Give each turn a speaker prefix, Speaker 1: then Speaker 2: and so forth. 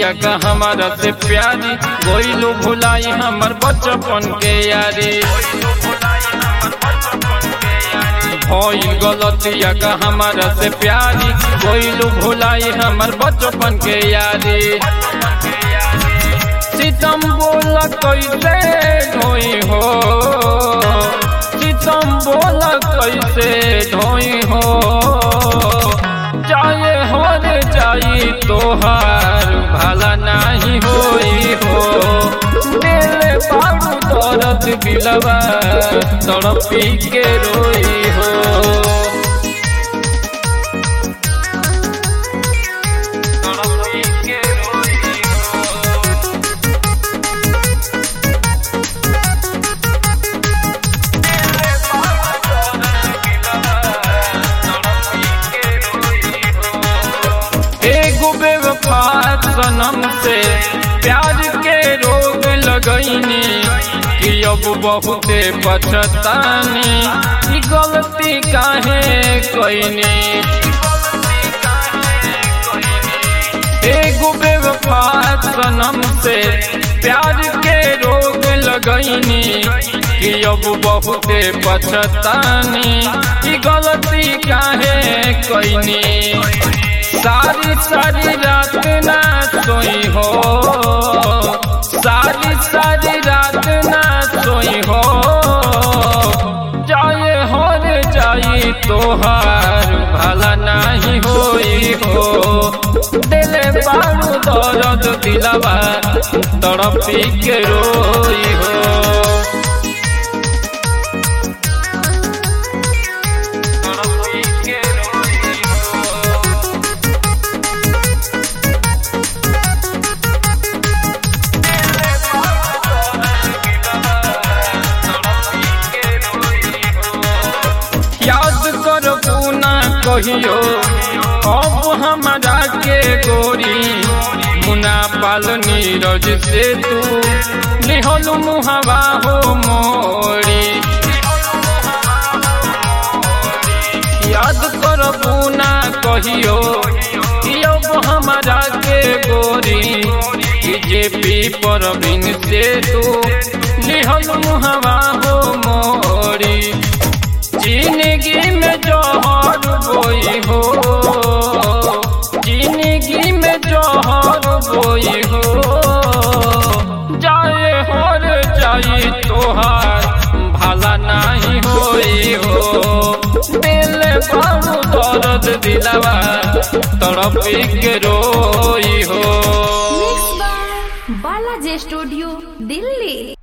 Speaker 1: गलतिया का हमारा से प्यारी, गोइलू भुलाई हमर बचपन के यारी। भइल गलतिया का हमारा से प्यारी, गोइलू भुलाई हमर बचपन के यारी। सितम बोल कैसे ढोई हो, सितम बोल कैसे ढोई हो, जाए हो रे जाई तोहार भला नहीं होई हो। दिल बाबू दर्द दिलवा तड़पी के रोई हो। सनम से प्यार के रोग लगैनी कि अब बहुते पछतानी, कि गलती काहे कैनी। एगो बेवफा सनम से प्यार के रोग लगैनी कि अब बहुते पछतानी, कि गलती काहे कैनी। सारी सारी रात ना सोई हो, सारी सारी रात ना सोई हो, जाए हो रे जाई तोहार भला नहीं होई हो। दिल बारू दर्द दिलवा तड़पी के रोई हो। याद कर पूना कहियो अब हमारा के गोरी, मुना पाल नीरज से तू लिहल मुहवा हो मोरी। याद कर पूना कहियो अब हमारा के गोरी, जेपी परवीन से तू लिहल मुहवा हो मोरी। जिंदगी में जहर बोई हो, जिंदगी में जहर बोई हो, जाए हर जाई तोहार भला नहीं होई हो। दिल बारू दर्द दिलवा तड़पी के रोई हो।
Speaker 2: बालाजी स्टूडियो दिल्ली।